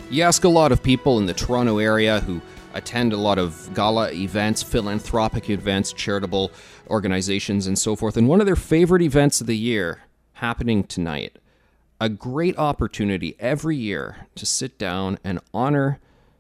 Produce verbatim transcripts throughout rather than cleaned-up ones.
You ask a lot of people in the Toronto area who attend a lot of gala events, philanthropic events, charitable organizations, and so forth. And one of their favorite events of the year happening tonight. A great opportunity every year to sit down and honor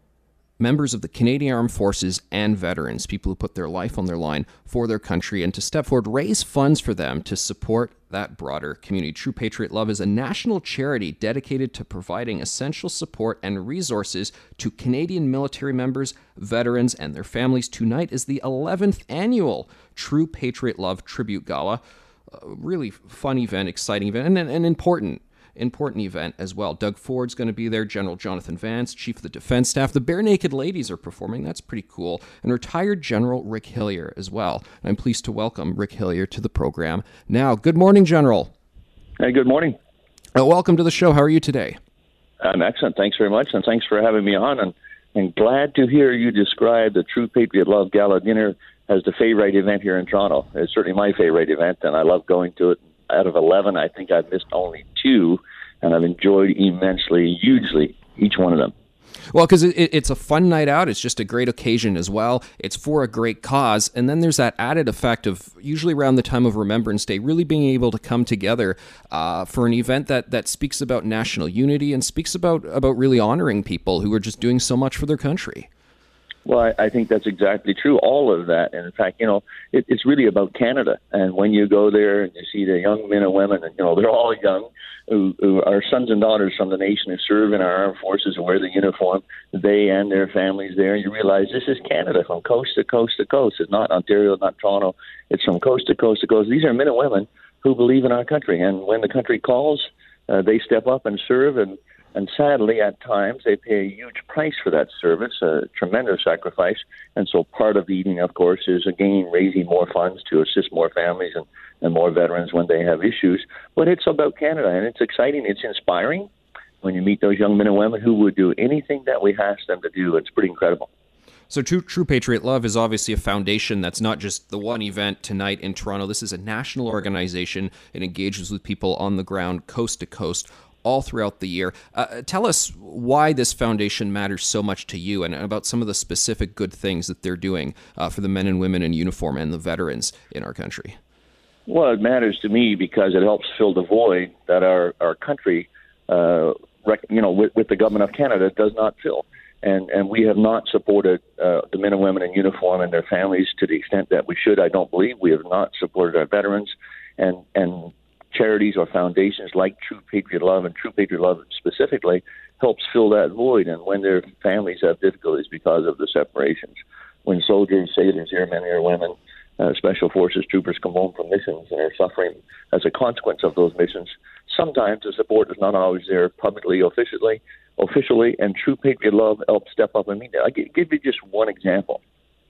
members of the Canadian Armed Forces and veterans, people who put their life on their line for their country, and to step forward, raise funds for them to support that broader community. True Patriot Love is a national charity dedicated to providing essential support and resources to Canadian military members, veterans, and their families. Tonight is the eleventh annual True Patriot Love Tribute Gala. A really fun event, exciting event, and an important Important event as well. Doug Ford's going to be there, General Jonathan Vance, Chief of the Defense Staff. The Bare Naked Ladies are performing. That's pretty cool. And retired General Rick Hillier as well. I'm pleased to welcome Rick Hillier to the program now. Good morning, General. Hey, good morning. Uh, welcome to the show. How are you today? I'm excellent. Thanks very much, and thanks for having me on. And, and glad to hear you describe the True Patriot Love Gala Dinner as the favorite event here in Toronto. It's certainly my favorite event, and I love going to it. Out of eleven, I think I've missed only two, and I've enjoyed immensely, hugely, each one of them. Well, because it, it's a fun night out. It's just a great occasion as well. It's for a great cause. And then there's that added effect of, usually around the time of Remembrance Day, really being able to come together uh, for an event that, that speaks about national unity and speaks about, about really honoring people who are just doing so much for their country. Well, I, I think that's exactly true, all of that. And in fact, you know, it, it's really about Canada. And when you go there and you see the young men and women, and, you know, they're all young, who, who are sons and daughters from the nation who serve in our armed forces and wear the uniform, they and their families there, and you realize this is Canada from coast to coast to coast. It's not Ontario, not Toronto. It's from coast to coast to coast. These are men and women who believe in our country. And when the country calls, uh, they step up and serve. And And sadly, at times, they pay a huge price for that service, a tremendous sacrifice. And so part of the evening, of course, is, again, raising more funds to assist more families and, and more veterans when they have issues. But it's about Canada, and it's exciting. It's inspiring when you meet those young men and women who would do anything that we ask them to do. It's pretty incredible. So True, True Patriot Love is obviously a foundation that's not just the one event tonight in Toronto. This is a national organization. It engages with people on the ground, coast to coast, all throughout the year. Uh, tell us why this foundation matters so much to you and about some of the specific good things that they're doing uh, for the men and women in uniform and the veterans in our country. Well, it matters to me because it helps fill the void that our, our country, uh, rec- you know, with, with the government of Canada does not fill. And and we have not supported uh, the men and women in uniform and their families to the extent that we should. I don't believe we have not supported our veterans and and charities or foundations like True Patriot Love, and True Patriot Love specifically helps fill that void. And when their families have difficulties because of the separations, when soldiers, sailors, airmen, airwomen, uh, special forces troopers come home from missions and are suffering as a consequence of those missions, sometimes the support is not always there publicly, officially, officially, and True Patriot Love helps step up and meet that. I'll give you just one example.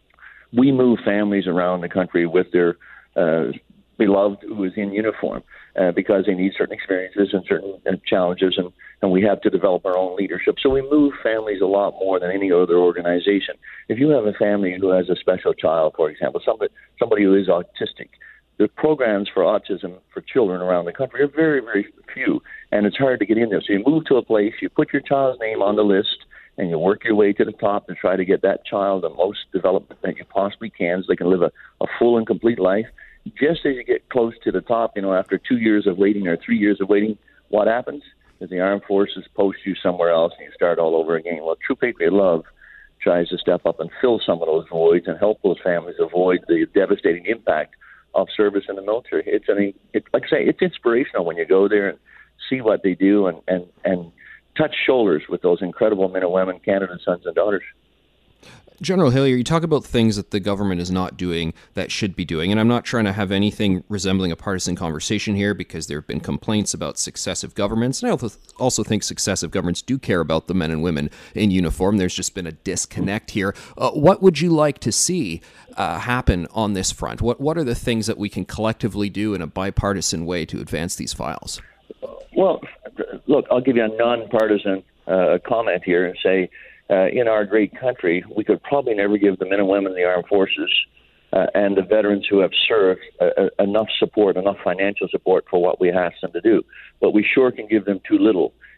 We move families around the country with their uh, beloved who is in uniform uh, because they need certain experiences and certain uh, challenges, and, and we have to develop our own leadership. So we move families a lot more than any other organization. If you have a family who has a special child, for example, somebody, somebody who is autistic, the programs for autism for children around the country are very, very few, and it's hard to get in there. So you move to a place, you put your child's name on the list, and you work your way to the top and try to get that child the most development that you possibly can so they can live a, a full and complete life. Just as you get close to the top, you know, after two years of waiting or three years of waiting, what happens is the armed forces post you somewhere else and you start all over again. Well, True Patriot Love tries to step up and fill some of those voids and help those families avoid the devastating impact of service in the military. It's, I mean, it, like I say, it's inspirational when you go there and see what they do and, and, and touch shoulders with those incredible men and women, Canada's sons and daughters. General Hillier, you talk about things that the government is not doing that should be doing, and I'm not trying to have anything resembling a partisan conversation here because there have been complaints about successive governments, and I also think successive governments do care about the men and women in uniform. There's just been a disconnect here. Uh, what would you like to see uh, happen on this front? What What are the things that we can collectively do in a bipartisan way to advance these files? Well, look, I'll give you a nonpartisan uh, comment here and say, Uh, in our great country, we could probably never give the men and women in the armed forces uh, and the veterans who have served uh, uh, enough support, enough financial support for what we ask them to do. But we sure can give them too little.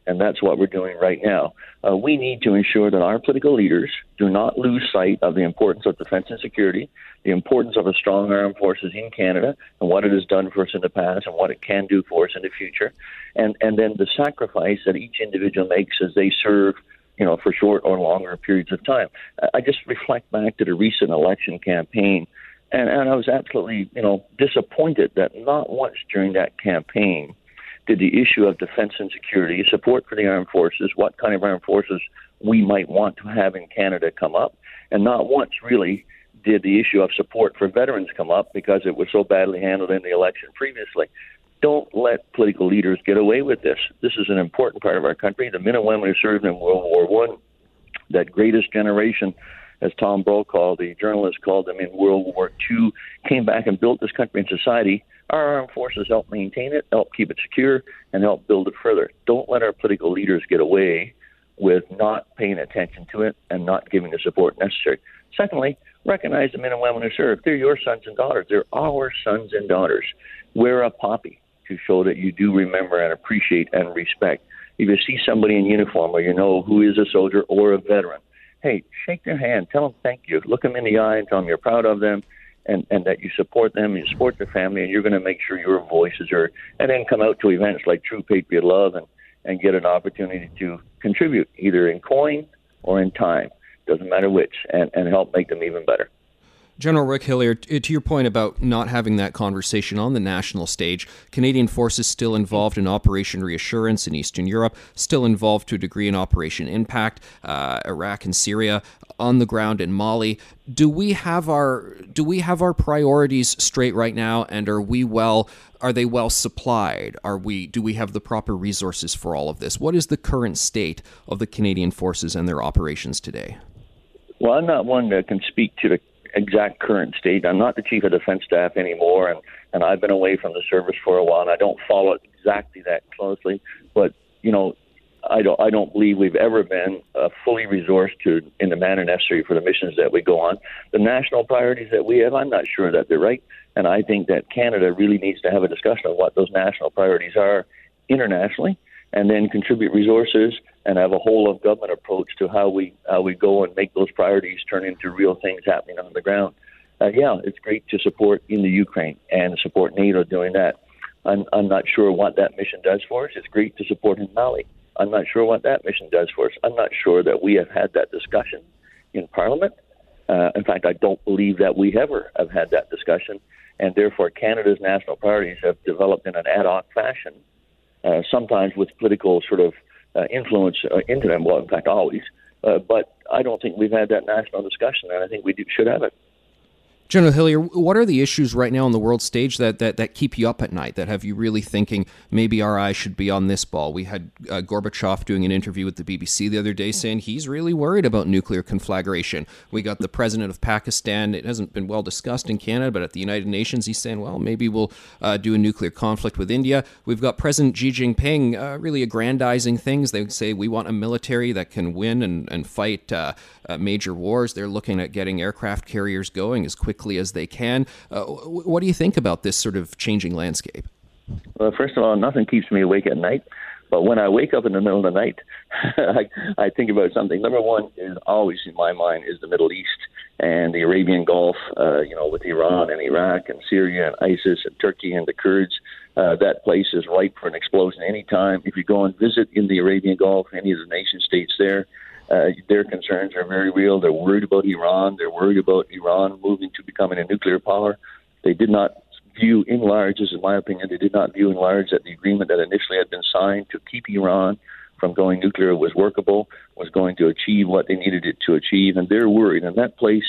and that's what we're doing right now. Uh, we need to ensure that our political leaders do not lose sight of the importance of defense and security, the importance of a strong armed forces in Canada, and what it has done for us in the past and what it can do for us in the future, and, and then the sacrifice that each individual makes as they serve, you know, for short or longer periods of time. I just reflect back to the recent election campaign, and, and I was absolutely, you know, disappointed that not once during that campaign did the issue of defense and security, support for the armed forces, what kind of armed forces we might want to have in Canada come up, and not once really did the issue of support for veterans come up because it was so badly handled in the election previously. Don't let political leaders get away with this. This is an important part of our country. The men and women who served in World War One, that greatest generation, as Tom Brokaw, the journalist, called them in World War Two, came back and built this country and society. Our armed forces help maintain it, help keep it secure, and help build it further. Don't let our political leaders get away with not paying attention to it and not giving the support necessary. Secondly, recognize the men and women who serve. They're your sons and daughters. They're our sons and daughters. Wear a poppy to show that you do remember and appreciate and respect. If you see somebody in uniform or you know who is a soldier or a veteran, hey, shake their hand, tell them thank you, look them in the eye and tell them you're proud of them, and, and that you support them, you support their family, and you're going to make sure your voice is heard. And then come out to events like True Patriot Love and, and get an opportunity to contribute, either in coin or in time, doesn't matter which, and, and help make them even better. General Rick Hillier, to your point about not having that conversation on the national stage, Canadian forces still involved in Operation Reassurance in Eastern Europe, still involved to a degree in Operation Impact, uh, Iraq and Syria, on the ground in Mali. Do we have our do we have our priorities straight right now, and are we well? Are they well supplied? Are we do we have the proper resources for all of this? What is the current state of the Canadian forces and their operations today? Well, I'm not one that can speak to the exact current state. I'm not the Chief of Defense Staff anymore, and, and I've been away from the service for a while, and I don't follow it exactly that closely. But, you know, I don't I don't believe we've ever been uh, fully resourced to in the manner necessary for the missions that we go on. The national priorities that we have, I'm not sure that they're right, and I think that Canada really needs to have a discussion of what those national priorities are internationally, and then contribute resources and have a whole of government approach to how we how we go and make those priorities turn into real things happening on the ground. Uh, yeah, it's great to support in the Ukraine and support NATO doing that. I'm, I'm not sure what that mission does for us. It's great to support in Mali. I'm not sure what that mission does for us. I'm not sure that we have had that discussion in Parliament. Uh, in fact, I don't believe that we ever have had that discussion, and therefore Canada's national priorities have developed in an ad hoc fashion, uh, sometimes with political sort of Uh, influence uh, into them, well, in fact, always. Uh, but I don't think we've had that national discussion, and I think we do, should have it. General Hillier, what are the issues right now on the world stage that, that, that keep you up at night, that have you really thinking maybe our eyes should be on this ball? We had uh, Gorbachev doing an interview with the B B C the other day saying he's really worried about nuclear conflagration. We got the president of Pakistan. It hasn't been well discussed in Canada, but at the United Nations, he's saying, well, maybe we'll uh, do a nuclear conflict with India. We've got President Xi Jinping uh, really aggrandizing things. They say we want a military that can win and, and fight uh, uh, major wars. They're looking at getting aircraft carriers going as quickly as they can. Uh, what do you think about this sort of changing landscape? Well, first of all, nothing keeps me awake at night. But when I wake up in the middle of the night, I, I think about something. Number one is always in my mind is the Middle East and the Arabian Gulf, uh, you know, with Iran and Iraq and Syria and ISIS and Turkey and the Kurds. Uh, that place is ripe for an explosion anytime. If you go and visit in the Arabian Gulf, any of the nation states there, Uh, their concerns are very real. They're worried about Iran. They're worried about Iran moving to becoming a nuclear power. They did not view in large, this is my opinion, they did not view in large that the agreement that initially had been signed to keep Iran from going nuclear was workable, was going to achieve what they needed it to achieve, and they're worried. And that place,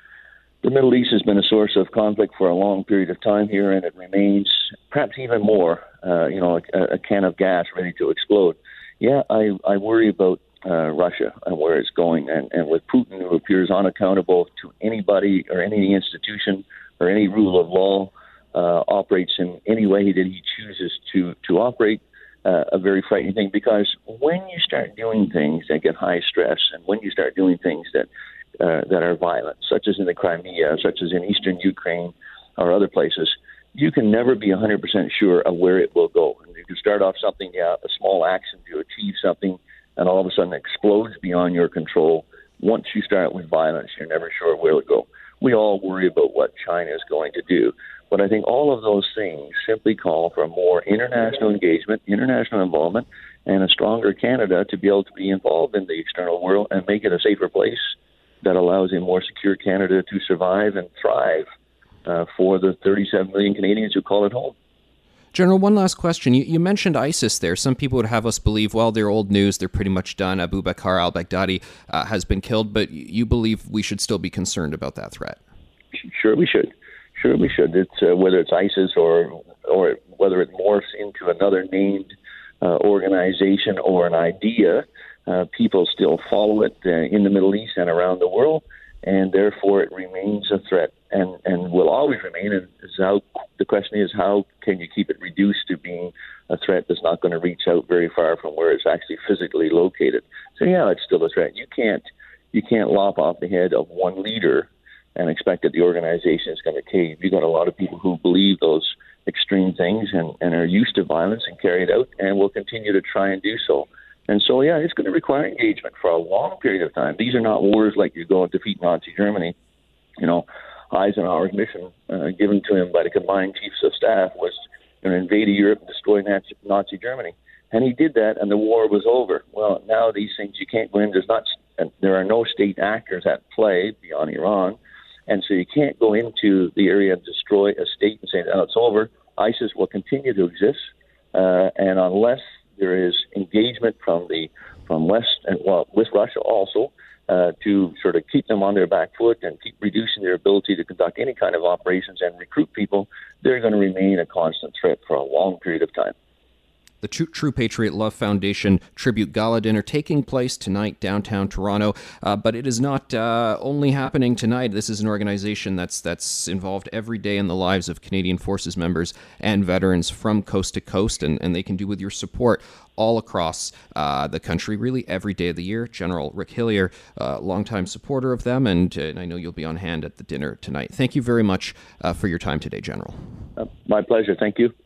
the Middle East, has been a source of conflict for a long period of time here, and it remains perhaps even more, uh, you know, a, a can of gas ready to explode. Yeah, I, I worry about Uh, Russia and where it's going, and, and with Putin, who appears unaccountable to anybody or any institution or any rule of law, uh, operates in any way that he chooses to to operate, uh, a very frightening thing, because when you start doing things that get high stress, and when you start doing things that uh, that are violent, such as in the Crimea, such as in eastern Ukraine or other places, you can never be one hundred percent sure of where it will go. And you can start off something, yeah, a small action to achieve something, and all of a sudden it explodes beyond your control. Once you start with violence, you're never sure where it'll go. We all worry about what China is going to do. But I think all of those things simply call for more international engagement, international involvement, and a stronger Canada to be able to be involved in the external world and make it a safer place that allows a more secure Canada to survive and thrive uh, for the thirty-seven million Canadians who call it home. General, one last question. You, you mentioned ISIS there. Some people would have us believe, well, they're old news. They're pretty much done. Abu Bakr al-Baghdadi uh, has been killed, but you believe we should still be concerned about that threat? Sure we should. Sure we should. It's uh, whether it's ISIS or or whether it morphs into another named uh, organization or an idea, uh, people still follow it uh, in the Middle East and around the world, and therefore it remains a threat and, and will always remain. And is how, the question is, how can you keep it reduced to being a threat that's not going to reach out very far from where it's actually physically located? So yeah, it's still a threat. You can't you can't lop off the head of one leader and expect that the organization is going to cave. You've got a lot of people who believe those extreme things and, and are used to violence and carry it out and will continue to try and do so. And so, yeah, it's going to require engagement for a long period of time. These are not wars like you go and defeat Nazi Germany. You know, Eisenhower's mission uh, given to him by the combined chiefs of staff was to invade Europe and destroy Nazi, Nazi Germany. And he did that, and the war was over. Well, now these things, you can't go in. There's not, there are no state actors at play beyond Iran. And so you can't go into the area and destroy a state and say, oh, it's over. ISIS will continue to exist. Uh, and unless there is engagement from the from West and well, with Russia also uh, to sort of keep them on their back foot and keep reducing their ability to conduct any kind of operations and recruit people, they're going to remain a constant threat for a long period of time. The True, True Patriot Love Foundation Tribute Gala Dinner taking place tonight downtown Toronto, uh, but it is not uh, only happening tonight. This is an organization that's that's involved every day in the lives of Canadian Forces members and veterans from coast to coast, and, and they can do with your support all across uh, the country, really every day of the year. General Rick Hillier, uh, longtime supporter of them, and, uh, and I know you'll be on hand at the dinner tonight. Thank you very much uh, for your time today, General. Uh, my pleasure. Thank you.